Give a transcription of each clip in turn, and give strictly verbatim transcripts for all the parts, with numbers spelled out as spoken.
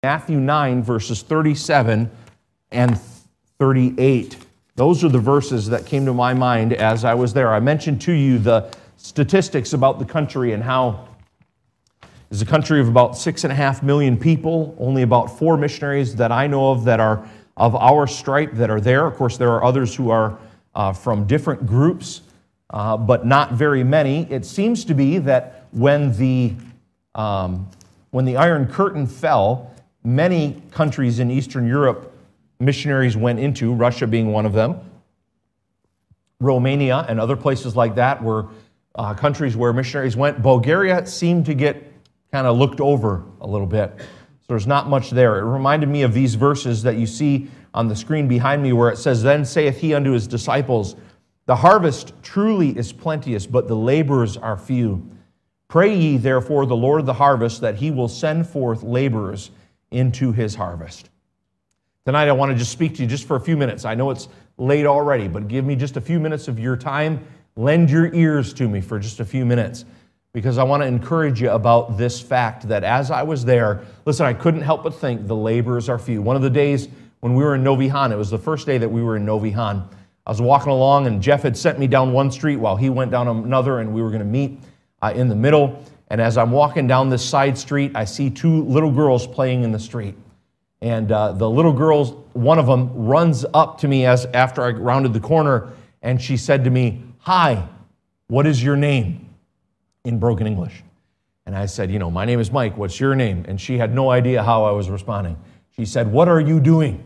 Matthew nine, verses thirty-seven and thirty-eight. Those are the verses that came to my mind as I was there. I mentioned to you the statistics about the country and how it's a country of about six and a half million people, only about four missionaries that I know of that are of our stripe that are there. Of course, there are others who are uh, from different groups, uh, but not very many. It seems to be that when the, um, when the Iron Curtain fell, many countries in Eastern Europe missionaries went into, Russia being one of them. Romania and other places like that were uh, countries where missionaries went. Bulgaria seemed to get kind of looked over a little bit. So there's not much there. It reminded me of these verses that you see on the screen behind me where it says, "Then saith he unto his disciples, The harvest truly is plenteous, but the laborers are few. Pray ye therefore the Lord of the harvest that he will send forth laborers into his harvest." Tonight I want to just speak to you just for a few minutes. I know it's late already, but give me just a few minutes of your time. Lend your ears to me for just a few minutes, because I want to encourage you about this fact that as I was there, listen, I couldn't help but think the laborers are few. One of the days when we were in Novi Han, it was the first day that we were in Novi Han, I was walking along and Jeff had sent me down one street while he went down another, and we were going to meet uh, in the middle. And as I'm walking down this side street, I see two little girls playing in the street. And uh, the little girls, one of them runs up to me as after I rounded the corner, and she said to me, "Hi, what is your name?" in broken English. And I said, you know, "My name is Mike, what's your name?" And she had no idea how I was responding. She said, "What are you doing?"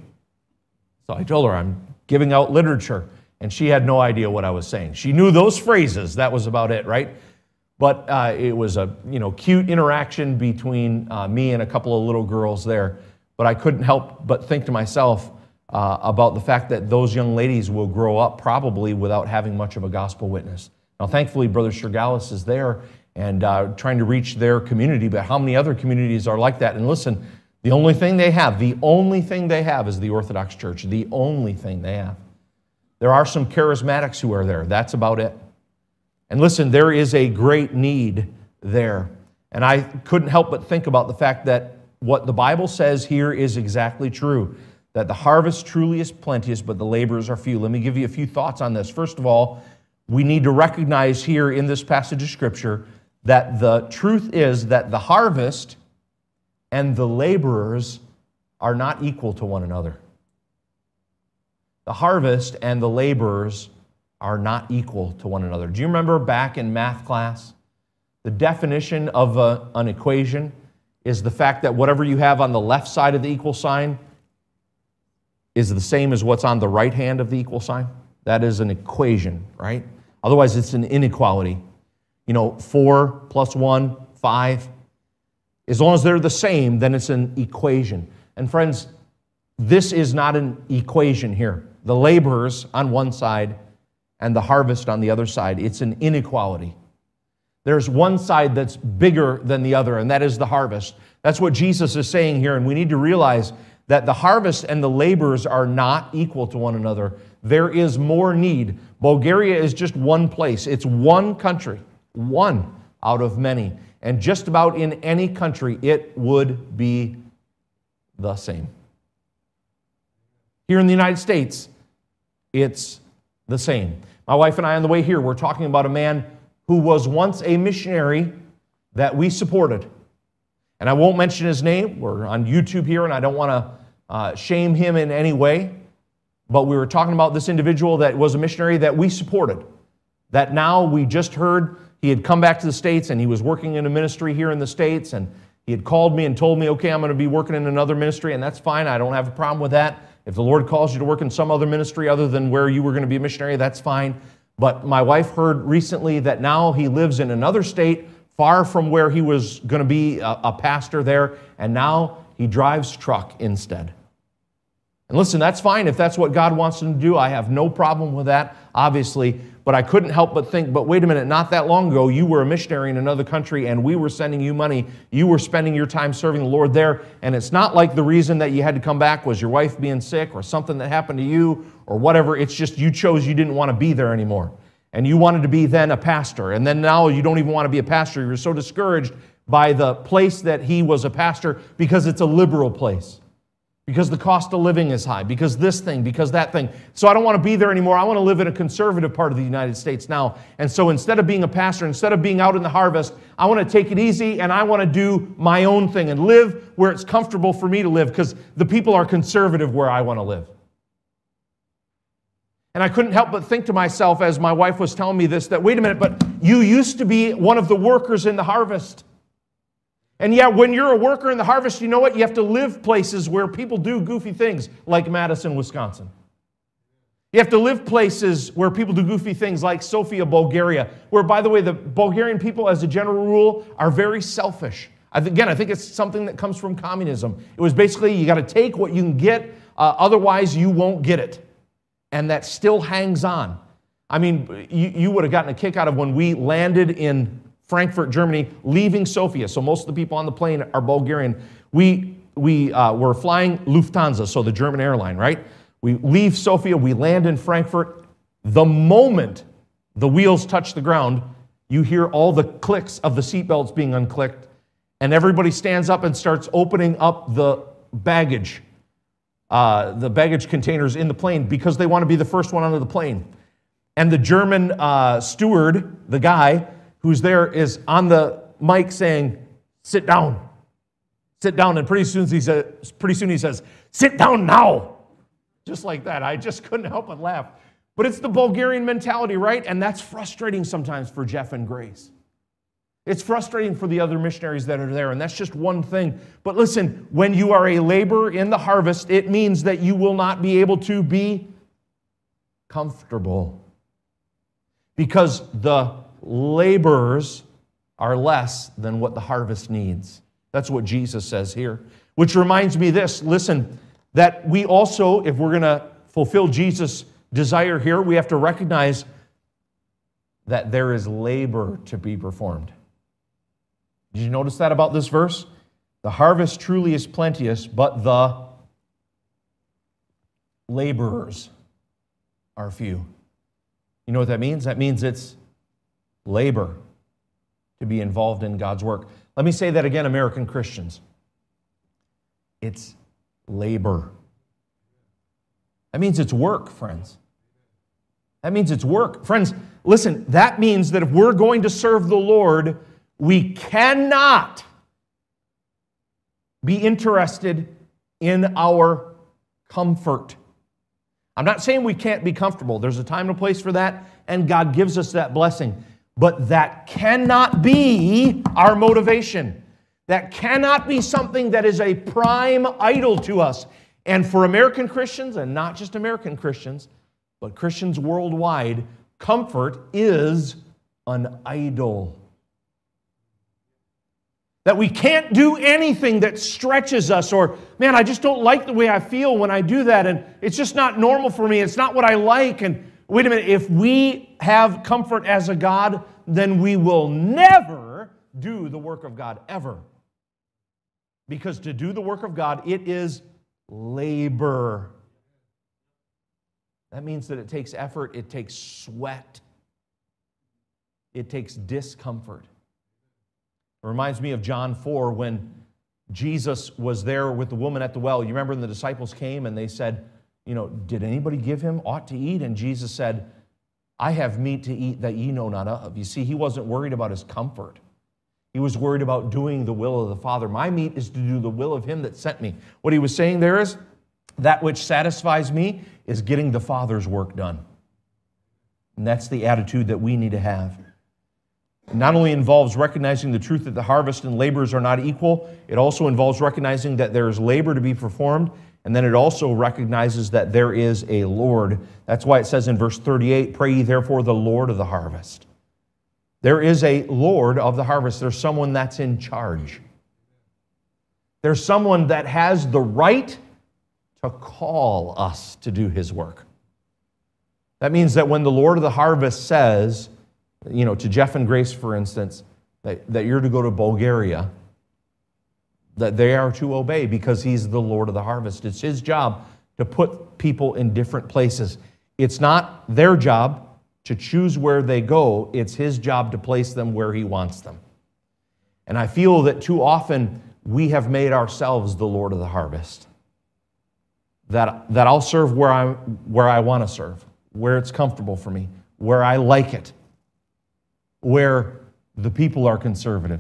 So I told her, "I'm giving out literature." And she had no idea what I was saying. She knew those phrases, that was about it, right? But uh, it was a you know cute interaction between uh, me and a couple of little girls there. But I couldn't help but think to myself uh, about the fact that those young ladies will grow up probably without having much of a gospel witness. Now, thankfully, Brother Shergalis is there and uh, trying to reach their community, but how many other communities are like that? And listen, the only thing they have, the only thing they have is the Orthodox Church. The only thing they have. There are some charismatics who are there. That's about it. And listen, there is a great need there. And I couldn't help but think about the fact that what the Bible says here is exactly true, that the harvest truly is plenteous, but the laborers are few. Let me give you a few thoughts on this. First of all, we need to recognize here in this passage of Scripture that the truth is that the harvest and the laborers are not equal to one another. The harvest and the laborers are not equal to one another. Do you remember back in math class, the definition of a, an equation is the fact that whatever you have on the left side of the equal sign is the same as what's on the right hand of the equal sign? That is an equation, right? Otherwise, it's an inequality. You know, four plus one, five. As long as they're the same, then it's an equation. And friends, this is not an equation here. The laborers on one side and the harvest on the other side. It's an inequality. There's one side that's bigger than the other, and that is the harvest. That's what Jesus is saying here, and we need to realize that the harvest and the laborers are not equal to one another. There is more need. Bulgaria is just one place. It's one country, one out of many. And just about in any country, it would be the same. Here in the United States, it's the same. My wife and I on the way here, we're talking about a man who was once a missionary that we supported. And I won't mention his name. We're on YouTube here, and I don't want to uh, shame him in any way. But we were talking about this individual that was a missionary that we supported. That now we just heard he had come back to the States, and he was working in a ministry here in the States, and he had called me and told me, okay, I'm going to be working in another ministry, and that's fine. I don't have a problem with that. If the Lord calls you to work in some other ministry other than where you were going to be a missionary, that's fine. But my wife heard recently that now he lives in another state, far from where he was going to be a, a pastor there, and now he drives truck instead. And listen, that's fine if that's what God wants him to do. I have no problem with that, obviously. But I couldn't help but think, but wait a minute, not that long ago, you were a missionary in another country, and we were sending you money. You were spending your time serving the Lord there, and it's not like the reason that you had to come back was your wife being sick or something that happened to you or whatever. It's just you chose you didn't want to be there anymore. And you wanted to be then a pastor, and then now you don't even want to be a pastor. You're so discouraged by the place that he was a pastor because it's a liberal place, because the cost of living is high, because this thing, because that thing. So I don't want to be there anymore. I want to live in a conservative part of the United States now. And so instead of being a pastor, instead of being out in the harvest, I want to take it easy and I want to do my own thing and live where it's comfortable for me to live because the people are conservative where I want to live. And I couldn't help but think to myself as my wife was telling me this, that wait a minute, but you used to be one of the workers in the harvest. And yeah, when you're a worker in the harvest, you know what? You have to live places where people do goofy things, like Madison, Wisconsin. You have to live places where people do goofy things, like Sofia, Bulgaria, where, by the way, the Bulgarian people, as a general rule, are very selfish. Again, I think it's something that comes from communism. It was basically, you got to take what you can get, uh, otherwise you won't get it. And that still hangs on. I mean, you, you would have gotten a kick out of when we landed in Frankfurt, Germany, leaving Sofia. So most of the people on the plane are Bulgarian. We, we uh, were flying Lufthansa, so the German airline, right? We leave Sofia, we land in Frankfurt. The moment the wheels touch the ground, you hear all the clicks of the seatbelts being unclicked, and everybody stands up and starts opening up the baggage, uh, the baggage containers in the plane because they want to be the first one onto the plane. And the German uh, steward, the guy who's there, is on the mic saying, "Sit down, sit down." And pretty soon he says, pretty soon he says, "Sit down now." Just like that. I just couldn't help but laugh. But it's the Bulgarian mentality, right? And that's frustrating sometimes for Jeff and Grace. It's frustrating for the other missionaries that are there, and that's just one thing. But listen, when you are a laborer in the harvest, it means that you will not be able to be comfortable, because the laborers are less than what the harvest needs. That's what Jesus says here. Which reminds me this, listen, that we also, if we're going to fulfill Jesus' desire here, we have to recognize that there is labor to be performed. Did you notice that about this verse? The harvest truly is plenteous, but the laborers are few. You know what that means? That means it's labor to be involved in God's work. Let me say that again, American Christians. It's labor. That means it's work, friends. That means it's work. Friends, listen, that means that if we're going to serve the Lord, we cannot be interested in our comfort. I'm not saying we can't be comfortable. There's a time and a place for that, and God gives us that blessing. But that cannot be our motivation. That cannot be something that is a prime idol to us. And for American Christians, and not just American Christians, but Christians worldwide, comfort is an idol. That we can't do anything that stretches us, or, man, I just don't like the way I feel when I do that, and it's just not normal for me, it's not what I like, and wait a minute, if we have comfort as a God, then we will never do the work of God, ever. Because to do the work of God, it is labor. That means that it takes effort, it takes sweat, it takes discomfort. It reminds me of John four when Jesus was there with the woman at the well. You remember when the disciples came and they said, you know, did anybody give him aught to eat? And Jesus said, I have meat to eat that ye know not of. You see, he wasn't worried about his comfort. He was worried about doing the will of the Father. My meat is to do the will of him that sent me. What he was saying there is, that which satisfies me is getting the Father's work done. And that's the attitude that we need to have. It not only involves recognizing the truth that the harvest and laborers are not equal, it also involves recognizing that there is labor to be performed, and then it also recognizes that there is a Lord. That's why it says in verse thirty-eight, pray ye therefore the Lord of the harvest. There is a Lord of the harvest. There's someone that's in charge. There's someone that has the right to call us to do his work. That means that when the Lord of the harvest says, you know, to Jeff and Grace, for instance, that, that you're to go to Bulgaria, that they are to obey because he's the Lord of the harvest. It's his job to put people in different places. It's not their job to choose where they go. It's his job to place them where he wants them. And I feel that too often we have made ourselves the Lord of the harvest. That, that I'll serve where I, where I want to serve, where it's comfortable for me, where I like it, where the people are conservative.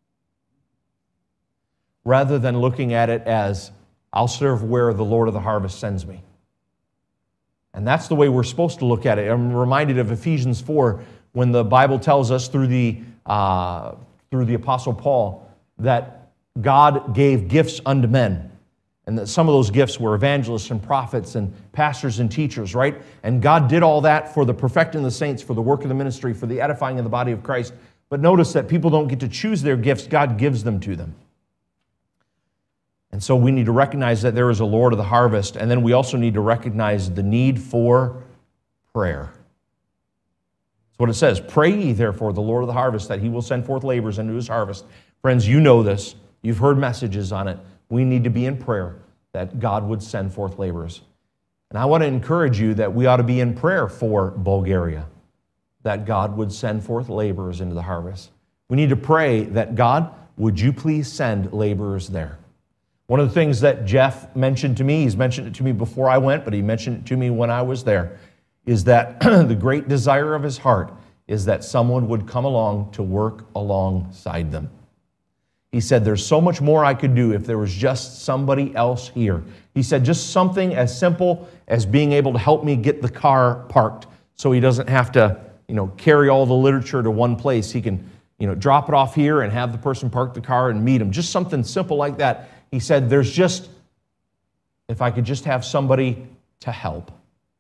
Rather than looking at it as, I'll serve where the Lord of the harvest sends me. And that's the way we're supposed to look at it. I'm reminded of Ephesians four, when the Bible tells us through the, uh, through the Apostle Paul that God gave gifts unto men. And that some of those gifts were evangelists and prophets and pastors and teachers, right? And God did all that for the perfecting of the saints, for the work of the ministry, for the edifying of the body of Christ. But notice that people don't get to choose their gifts. God gives them to them. And so we need to recognize that there is a Lord of the harvest. And then we also need to recognize the need for prayer. That's what it says. Pray ye therefore the Lord of the harvest, that he will send forth laborers into his harvest. Friends, you know this. You've heard messages on it. We need to be in prayer that God would send forth laborers. And I want to encourage you that we ought to be in prayer for Bulgaria, that God would send forth laborers into the harvest. We need to pray that, God, would you please send laborers there? One of the things that Jeff mentioned to me, he's mentioned it to me before I went, but he mentioned it to me when I was there, is that the great desire of his heart is that someone would come along to work alongside them. He said, there's so much more I could do if there was just somebody else here. He said, just something as simple as being able to help me get the car parked so he doesn't have to, you know, carry all the literature to one place. He can, you know, drop it off here and have the person park the car and meet him. Just something simple like that. He said, there's just, if I could just have somebody to help.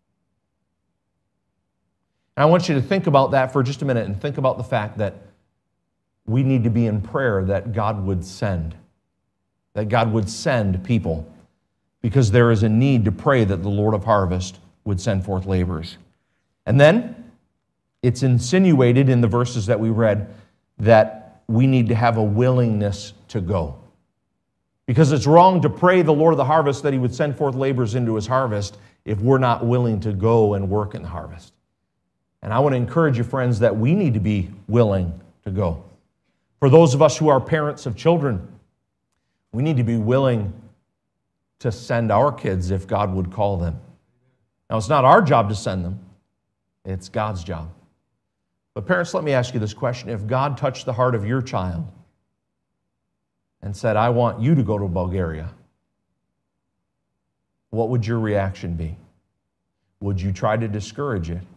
And I want you to think about that for just a minute and think about the fact that we need to be in prayer that God would send, that God would send people, because there is a need to pray that the Lord of harvest would send forth laborers. And then it's insinuated in the verses that we read that we need to have a willingness to go. Because it's wrong to pray the Lord of the harvest that he would send forth laborers into his harvest if we're not willing to go and work in the harvest. And I want to encourage you, friends, that we need to be willing to go. For those of us who are parents of children, we need to be willing to send our kids if God would call them. Now, it's not our job to send them. It's God's job. But parents, let me ask you this question. If God touched the heart of your child and said, I want you to go to Bulgaria, what would your reaction be? Would you try to discourage it?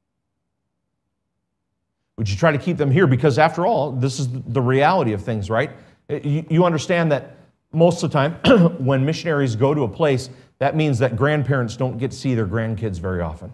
Would you try to keep them here? Because after all, this is the reality of things, right? You, you understand that most of the time when missionaries go to a place, that means that grandparents don't get to see their grandkids very often.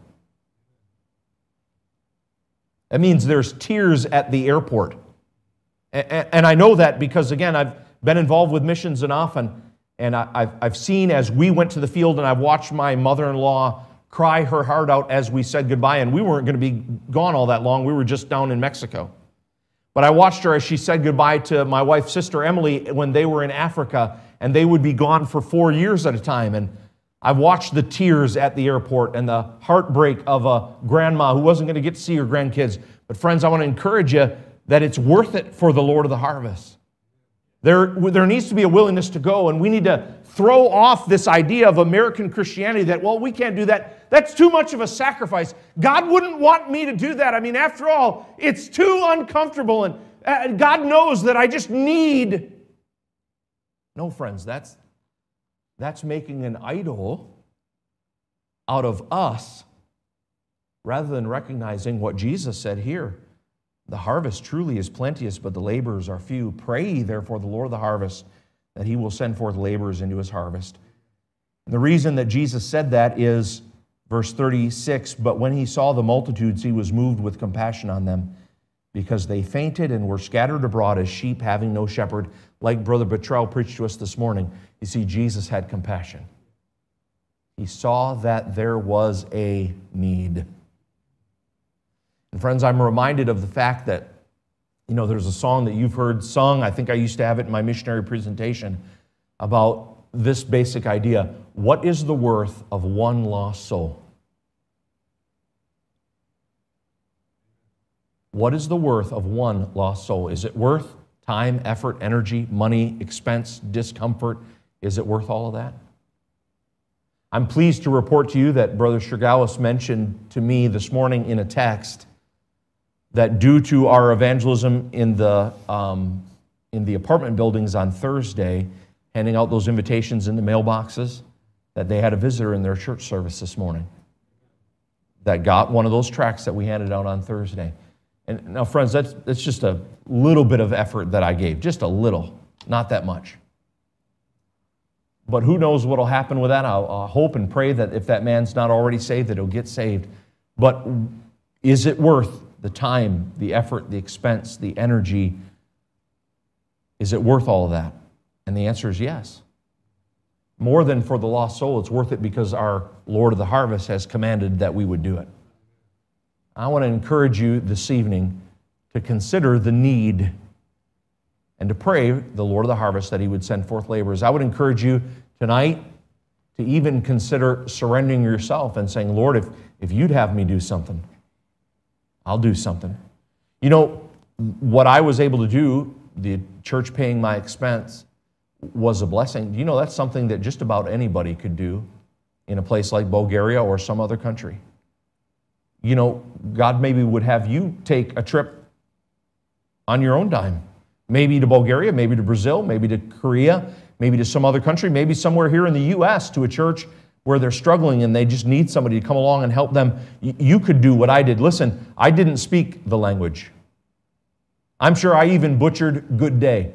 That means there's tears at the airport. And, and I know that because, again, I've been involved with missions enough, and, and I, I've, I've seen as we went to the field, and I've watched my mother-in-law cry her heart out as we said goodbye, and we weren't going to be gone all that long. We were just down in Mexico. But I watched her as she said goodbye to my wife's sister, Emily, when they were in Africa, and they would be gone for four years at a time. And I've watched the tears at the airport and the heartbreak of a grandma who wasn't going to get to see her grandkids. But friends, I want to encourage you that it's worth it for the Lord of the harvest. There, there needs to be a willingness to go, and we need to throw off this idea of American Christianity that, well, we can't do that. That's too much of a sacrifice. God wouldn't want me to do that. I mean, after all, it's too uncomfortable, and uh, God knows that I just need... No, friends, that's, that's making an idol out of us rather than recognizing what Jesus said here. The harvest truly is plenteous, but the laborers are few. Pray ye therefore the Lord of the harvest that he will send forth laborers into his harvest. And the reason that Jesus said that is verse thirty-six, but when he saw the multitudes, he was moved with compassion on them, because they fainted and were scattered abroad as sheep having no shepherd. Like Brother Bottrell preached to us this morning, you see, Jesus had compassion. He saw that there was a need. And friends, I'm reminded of the fact that, you know, there's a song that you've heard sung. I think I used to have it in my missionary presentation about this basic idea. What is the worth of one lost soul? What is the worth of one lost soul? Is it worth Time, effort, energy, money, expense, discomfort. Is it worth all of that? I'm pleased to report to you that Brother Shergalis mentioned to me this morning in a text that due to our evangelism in the, um, in the apartment buildings on Thursday, handing out those invitations in the mailboxes, that they had a visitor in their church service this morning that got one of those tracts that we handed out on Thursday. And now, friends, that's, that's just a little bit of effort that I gave, just a little, not that much. But who knows what will happen with that? I'll, I'll hope and pray that if that man's not already saved, that he'll get saved. But is it worth the time, the effort, the expense, the energy? Is it worth all of that? And the answer is yes. More than for the lost soul, it's worth it because our Lord of the harvest has commanded that we would do it. I want to encourage you this evening to consider the need and to pray the Lord of the harvest that He would send forth laborers. I would encourage you tonight to even consider surrendering yourself and saying, Lord, if, if you'd have me do something, I'll do something. You know, what I was able to do, the church paying my expense, was a blessing. You know, that's something that just about anybody could do in a place like Bulgaria or some other country. You know, God maybe would have you take a trip on your own dime. Maybe to Bulgaria, maybe to Brazil, maybe to Korea, maybe to some other country, maybe somewhere here in the U S to a church where they're struggling and they just need somebody to come along and help them. You could do what I did. Listen, I didn't speak the language. I'm sure I even butchered good day.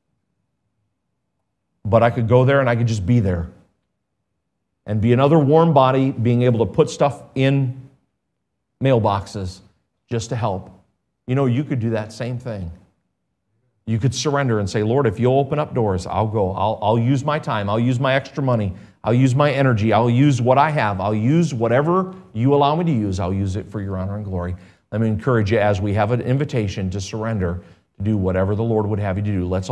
But I could go there and I could just be there and be another warm body, being able to put stuff in mailboxes just to help. You know, you could do that same thing. You could surrender and say, Lord, if you'll open up doors, I'll go. I'll, I'll use my time. I'll use my extra money. I'll use my energy. I'll use what I have. I'll use whatever you allow me to use. I'll use it for your honor and glory. Let me encourage you as we have an invitation to surrender, to do whatever the Lord would have you to do. Let's